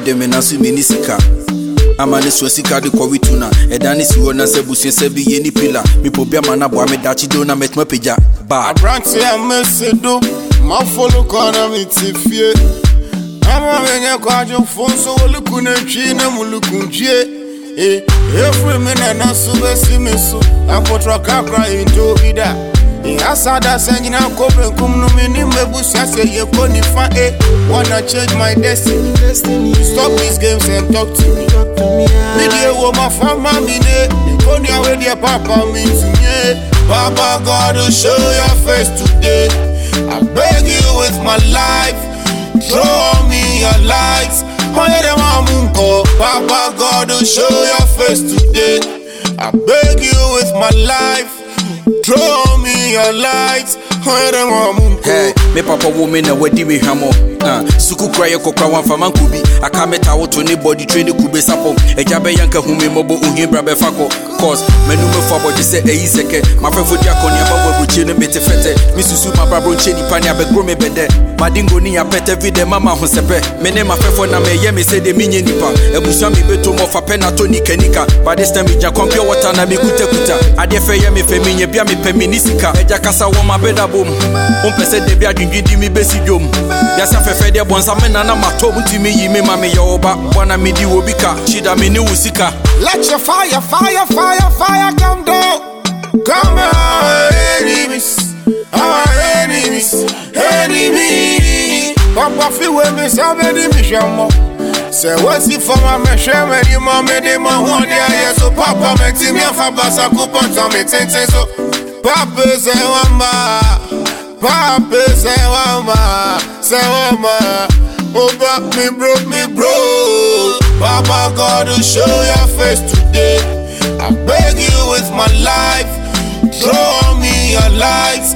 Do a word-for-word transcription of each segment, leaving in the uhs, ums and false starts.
de me na su minisika. Amane swesika de kwa wituna edane si wona sebusu sebi ye ni pila mi pobia mana bo amedachi do na metma peja ba abranti amesedo ma follow corner mi tifie ama menye kwa jo fonso woluku na twi na mulukunjie eh every minute na sube simeso apotra kakra into bida asada sengina kope kumnu mini mebusia say ye koni fa eh wanna change my destiny destiny stop these games and talk to me talk to me media wo ma fama mi ne koni awe dia papa mi tunye Baba God to show your face today I beg you with my life show me your lights Baba God to show your face today I beg you with my life draw me your lights. Hey, me papa woman na wedi me hwamo. Ah, suku cry kokra wan fama kubi. Aka meta wo to ne body train kube sapo. Eja be yanka hu me mobo uhibra be fako. Cause menu me for body say eyi seke. Ma fefo dia konia ba wo buchi ne mete fete. Mi susu ma bra bronche ni pani abegro me bede. Madingo ni ya pete vide mama ho sepe. Me ne ma fefo na me ye me say de minye nipa. Ebusa mi beto mo fa pena to ni kenika. By this time me ja compare water na me kuta kuta. Ade fe ye me fe minye bia me pe minisika. Eja kasa wo ma beda bom. On pese de bia dwindwi di mi besi dwom. Ya sa fefe de bonsa me na na mato ntimi yi me ma me ye oba. Bwana me di obika. Shida me ni usika. Let your fire, fire, fire, fire come down. Come on, enemies. Our enemies, enemies. Papa fi we me sa me di mi shamo. Say what's it for my me shame di ma me di ma ho dia so papa me ti mi afa basa ku ponta me tente so. Papa say wamba. Papa say wamba. Say wamba. Oh back me broke me bro. Papa God to show your face today. I beg you with my life. Draw me your lights.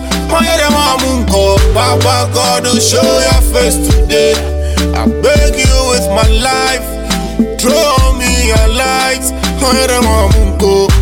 Papa God to show your face today. I beg you with my life. Draw me your lights.